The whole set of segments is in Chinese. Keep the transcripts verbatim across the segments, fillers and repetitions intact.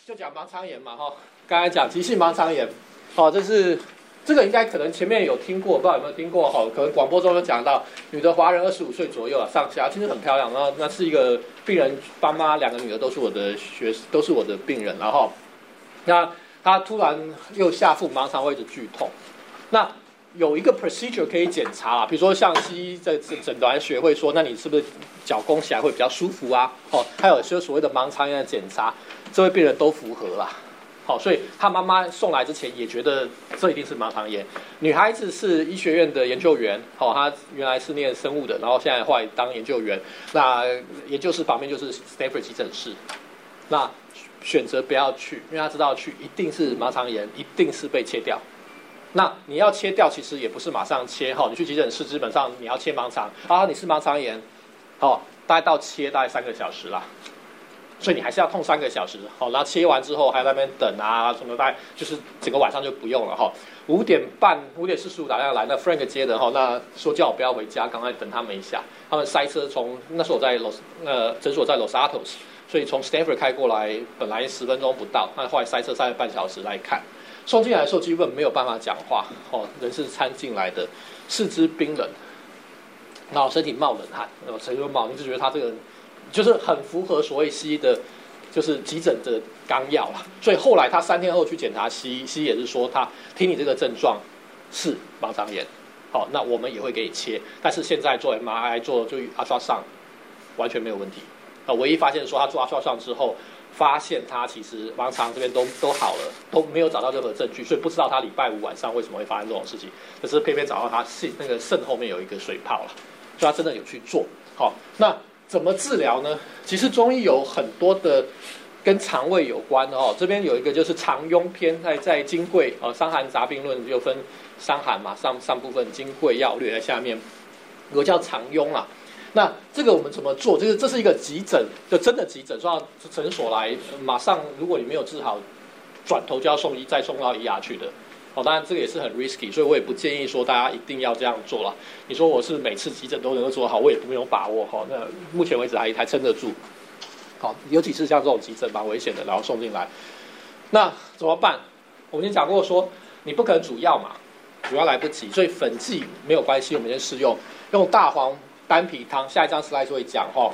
就讲盲肠炎嘛，哈，刚才讲急性盲肠炎，好，这是这个应该可能前面有听过，不知道有没有听过，哈，可能广播中有讲到，女的华人二十五岁左右啊，上下，其实很漂亮，然后那是一个病人，爸妈两个女儿都是我的学，都是我的病人，然后那她突然右下腹盲肠位置剧痛，那有一个 procedure 可以检查啦，比如说像西医在诊断学会说，那你是不是脚弓起来会比较舒服啊？哦，还有些所谓的盲肠炎的检查，这位病人都符合啦。好，所以他妈妈送来之前也觉得这一定是盲肠炎。女孩子是医学院的研究员，好，她原来是念生物的，然后现在后来当研究员。那研究室旁边就是 Stanford 急诊室，那选择不要去，因为他知道去一定是盲肠炎，一定是被切掉。那你要切掉，其实也不是马上切哈。你去急诊室，基本上你要切盲肠啊，你是盲肠炎，好，大概到切大概三个小时啦，所以你还是要痛三个小时，好，然后切完之后还在那边等啊什么，大概就是整个晚上就不用了哈。五点半、五点四十五打电话来，那 Frank 接的哈，那说叫我不要回家，赶快等他们一下。他们塞车从那时候我在 Los 呃诊所在 Los Altos， 所以从 Stanford 开过来，本来十分钟不到，那后来塞车塞了半小时来看。送进来的时候基本没有办法讲话，哦，人是掺进来的，四肢冰冷，然后身体冒冷汗，然后谁就冒，你就觉得他这个就是很符合所谓西医的，就是急诊的纲要啦。所以后来他三天后去检查西医，西医也是说他听你这个症状是盲肠炎，好，那我们也会给你切，但是现在做 M R I 做就 ultrasound 完全没有问题，啊，唯一发现说他做 ultrasound 之后。发现他其实盲肠这边都都好了，都没有找到任何证据，所以不知道他礼拜五晚上为什么会发生这种事情。可是偏偏找到他肾那个肾后面有一个水泡了，所以他真的有去做。好，那怎么治疗呢？其实中医有很多的跟肠胃有关的哦。这边有一个就是肠庸篇，在在金匮哦，《伤寒杂病论》就分伤寒嘛，上上部分金匮要略在下面，有个叫肠庸啦。那这个我们怎么做？这个这是一个急诊，就真的急诊，送到诊所来，马上如果你没有治好，转头就要送医，再送到医牙去的。哦，当然这个也是很 risky， 所以我也不建议说大家一定要这样做了。你说我是每次急诊都能够做好，我也没有把握哈。那目前为止还还撑得住。好，尤其是像这种急诊蛮危险的，然后送进来，那怎么办？我们已经讲过说，你不可能煮药嘛，煮药来不及，所以粉剂没有关系，我们先试用用大黄。丹皮汤，下一张 slide 会讲哈。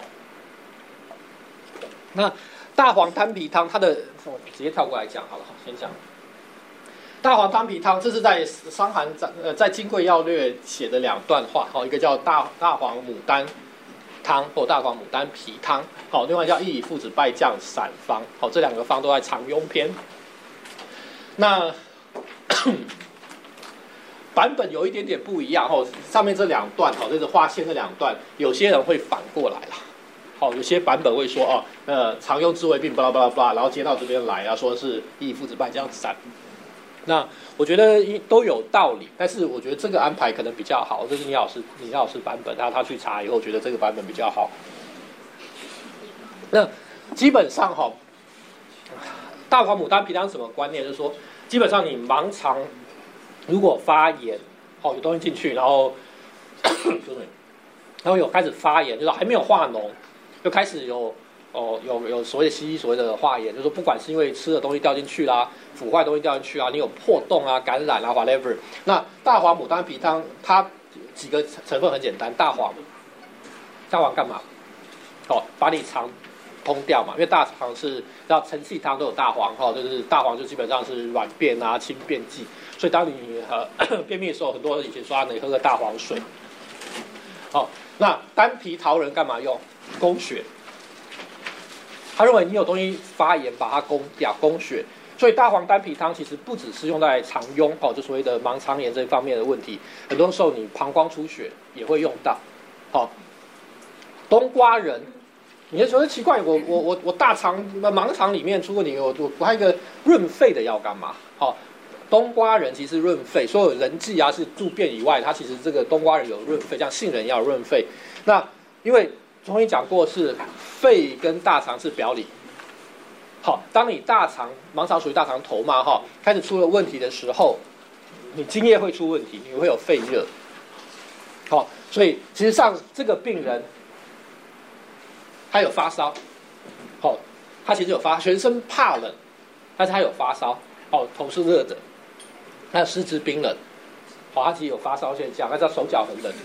那大黄丹皮汤，它的我直接跳过来讲好了，先讲大黄丹皮汤，这是在伤寒呃在金匮要略写的两段话，好，一个叫大大黄牡丹汤或大黄牡丹皮汤，好，另外叫一以附子败将散方，好，这两个方都在肠庸篇。那版本有一点点不一样哈，上面这两段哈，这个划线这两段，有些人会反过来啦。好，有些版本会说哦，呃，常用治胃病，巴拉巴拉巴拉，然后接到这边来啊，说是一以附子败将散。那我觉得都有道理，但是我觉得这个安排可能比较好，这是倪老师倪老师版本，然后他去查以后觉得这个版本比较好。那基本上哈，大黄牡丹皮汤什么观念？就是说，基本上你盲肠。如果发炎，哦，有东西进去，然后，然后有开始发炎，就是还没有化脓，就开始有哦有有所谓的西医所谓的化炎，就是说不管是因为吃的东西掉进去啦，腐坏的东西掉进去啊，你有破洞啊、感染啊 whatever， 那大黄牡丹皮汤它几个成分很简单，大黄，大黄干嘛？哦，把你肠通掉嘛，因为大肠是要承气汤都有大黄哈，就是大黄就基本上是软便啊、清便剂。所以当你呃便秘的时候，很多人以前说你喝个大黄水。好，那丹皮桃仁干嘛用？供血。他认为你有东西发炎，把它攻掉，供血。所以大黄丹皮汤其实不只是用在肠痈哦，就所谓的盲肠炎这方面的问题，很多时候你膀胱出血也会用到。好，冬瓜仁，你就觉得奇怪，我我我我大肠盲肠里面出问题，我我我还有一个润肺的药干嘛？好。冬瓜仁其实润肺，所有人剂啊是助便以外，它其实这个冬瓜仁有润肺，像杏仁要润肺。那因为中医讲过是肺跟大肠是表里，好，当你大肠盲肠属于大肠头嘛哈，开始出了问题的时候，你津液会出问题，你会有肺热。好，所以其实上这个病人他有发烧，好，他其实有发全身怕冷。 但是他有发烧，哦，头是热的，那四肢冰冷，哦，他其实有发烧现象，那叫手脚很冷，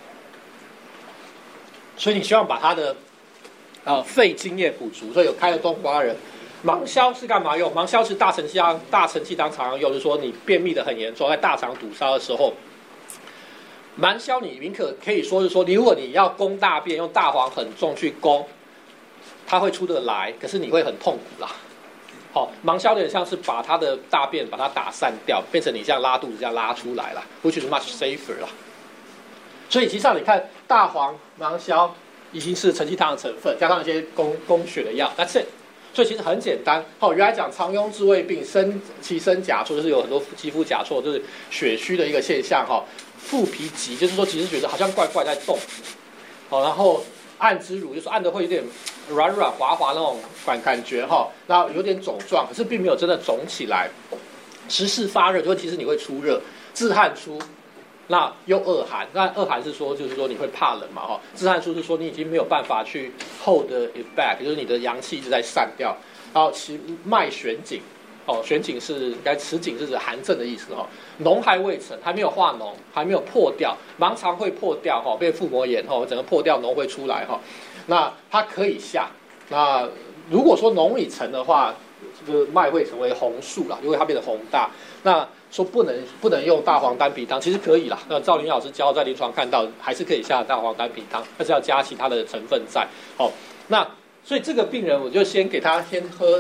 所以你希望把他的呃肺津液补足，所以有开了冬瓜仁。芒硝是干嘛用？芒硝是大承气当大承气当常常用，就是说你便秘的很严重，在大肠堵塞的时候，芒硝你宁可可以说是说，你如果你要攻大便，用大黄很重去攻，它会出得来，可是你会很痛苦啦。好、哦，芒硝有点像是把它的大便把它打散掉，变成你像拉肚子这样拉出来啦 ，which is much safer 啦。所以其实上你看大黄、芒硝已经是承气汤的成分，加上一些供供血的药 ，that's it。所以其实很简单。好、哦，原来讲常用治胃病，生其生甲错，就是有很多肌肤甲错，就是血虚的一个现象哈。腹皮急，就是说其实觉得好像怪怪在动。好、哦，然后按之乳，就是按的会有点软软滑滑那种感感觉哈，然后有点肿胀，可是并没有真的肿起来。时事发热，就其实你会出热，自汗出。那又恶寒，那恶寒是说，就是说你会怕冷嘛，哈。自汗出是说你已经没有办法去 hold it back， 就是你的阳气一直在散掉。然后其脉弦紧，哦，弦紧是应该持紧是指寒症的意思哈。脓还未成，还没有化脓，还没有破掉，盲肠会破掉哈，变腹膜炎哈，整个破掉，脓会出来哈。那它可以下。那如果说脓已成的话，这个脉会成为红数啦，因为它变得红大。那说不能不能用大黄丹皮汤，其实可以啦。那赵林老师教在临床看到，还是可以下大黄丹皮汤，但是要加其他的成分在。好、哦，那所以这个病人我就先给他先喝，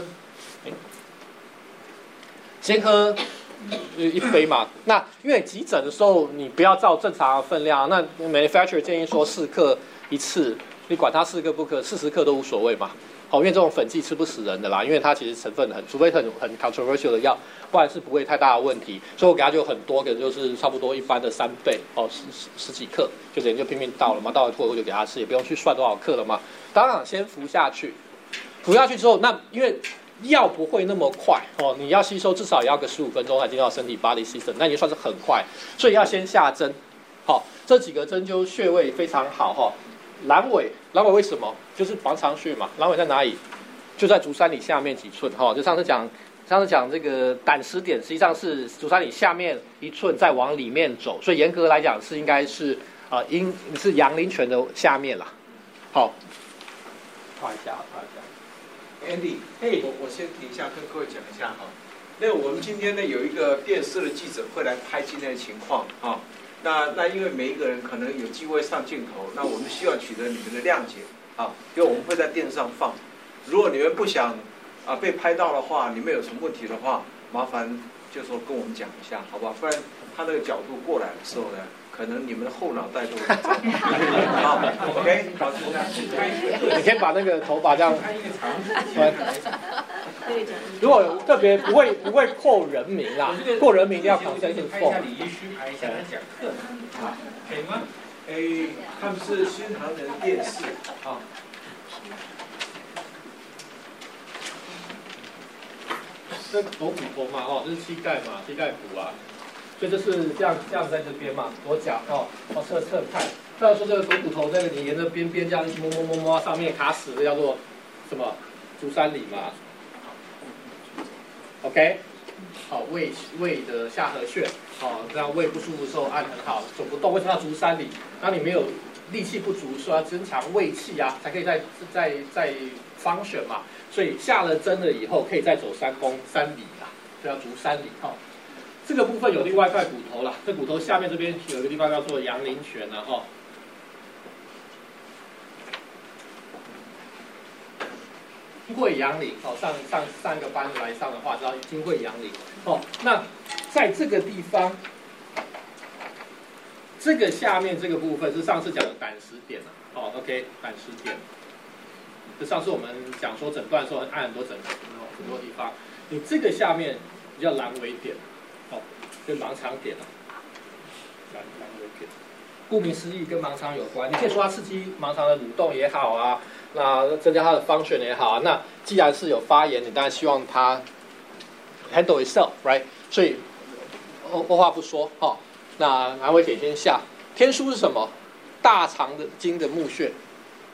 先喝一杯嘛。那因为急诊的时候你不要照正常的分量，那 manufacturer 建议说四克一次，你管它四克不克，四十克都无所谓嘛。好，因为这种粉剂吃不死人的啦，因为它其实成分很，除非很很 controversial 的药，不然是不会太大的问题。所以我给他就很多，可能就是差不多一般的三倍，哦，十十十几克，就等于就拼命倒了嘛，倒了过后就给他吃，也不用去算多少克了嘛。当然先服下去，服下去之后，那因为药不会那么快哦，你要吸收至少也要个十五分钟才进到身体 body system， 那已经算是很快，所以要先下针。好、哦，这几个针灸穴位非常好哈。哦阑尾，阑尾为什么？就是盲肠穴嘛。阑尾在哪里？就在足三里下面几寸哈、哦。就上次讲，上次讲这个胆石点，实际上是足三里下面一寸，再往里面走，所以严格来讲是应该是呃阴是阳陵泉的下面啦。好，画一下，画一下。 Andy， 嘿，我我先停一下，跟各位讲一下哈。那我们今天呢有一个电视的记者会来拍今天的情况啊。那那因为每一个人可能有机会上镜头，那我们需要取得你们的谅解啊，因为我们会在电视上放。如果你们不想啊被拍到的话，你们有什么问题的话，麻烦就说跟我们讲一下，好吧？不然他那个角度过来的时候呢，可能你们的后脑袋都会糟。好 ，OK， 好， 你可以把那个头发这样穿。如果有特别不会不会扣人名啦，扣人名一定要扛身性拍一下李医师，拍一下他讲课，啊，可以吗？ 哎，他们是新唐人电视啊。 这头骨头嘛，哦，这是膝盖嘛，膝盖骨啊，所以这是这样这样在这边嘛，左脚哦，哦侧侧看，再说这个头骨头这个你沿着边边这样摸摸摸摸，上面卡死的叫做什么？足三里嘛。OK， 好，胃胃的下颌穴，好，这样胃不舒服的时候按很好，走不动，为什么要足三里？当你没有力气不足，说要增强胃气啊，才可以再再再 function 嘛。所以下了针了以后，可以再走三公三里啦，就要足三里哈。这个部分有另外一块骨头啦，这骨头下面这边有一个地方叫做阳陵泉啊哈。金会阳陵哦，上上上一个班来上的话，知道金会阳陵哦。那在这个地方，这个下面这个部分是上次讲的胆石点啊。哦 ，OK， 胆石点。这上次我们讲说诊断的时候按很多诊很多地方，你这个下面叫阑尾点，哦，跟盲肠点啊，阑阑尾点。顾名思义，跟盲肠有关。你可以说它刺激盲肠的蠕动也好啊，那增加它的 function 也好啊。那既然是有发炎，你当然希望它 handle itself，right？ 所以二二话不说，哦，那阑尾点先下。天枢是什么？大肠的经的募穴。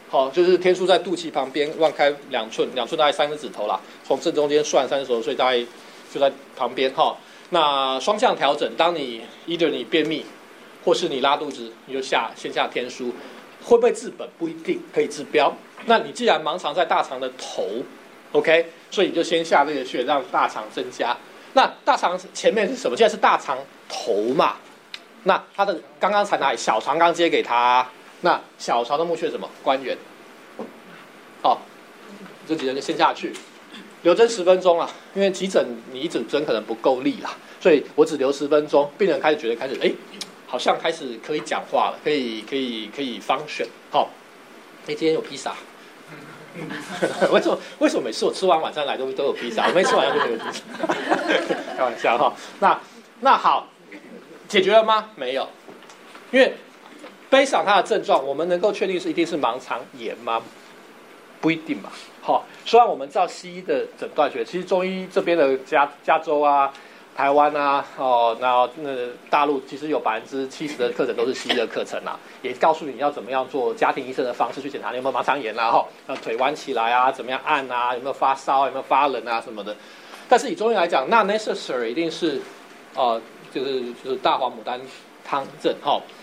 好，就是天枢在肚脐旁边，乱开两寸，两寸大概三个指头啦，从正中间算三十头，所以大概就在旁边哈。那双向调整，当你 either 你便秘，或是你拉肚子，你就下先下天枢，会不会治本不一定，可以治标。那你既然盲肠在大肠的头 ，OK， 所以你就先下这个穴，让大肠增加。那大肠前面是什么？现在是大肠头嘛。那它的刚刚才哪里？小肠刚接给它。那小肠的募穴是什么？关元。好，这几人就先下去，留针十分钟啊，因为急诊你一整针可能不够力啦，所以我只留十分钟。病人开始觉得开始哎，好像开始可以讲话了，可以可以可以function。好，哎，今天有披萨。为什么为什么每次我吃完晚餐来都都有披萨？我没吃完就没有披萨。开玩笑哈。那那好，解决了吗？没有，因为悲伤它的症状，我们能够确定是一定是盲肠炎吗？不一定嘛。好，虽然我们照西医的诊断学，其实中医这边的加加州啊、台湾啊、哦，然后那大陆其实有百分之七十的课程都是西医的课程啊，也告诉你要怎么样做家庭医生的方式去检查你有没有盲肠炎啦，哈，呃，腿弯起来啊，怎么样按啊，有没有发烧，有没有发冷啊什么的。但是以中医来讲，那 necessary 一定是，呃，就是就是大黄牡丹汤症哈。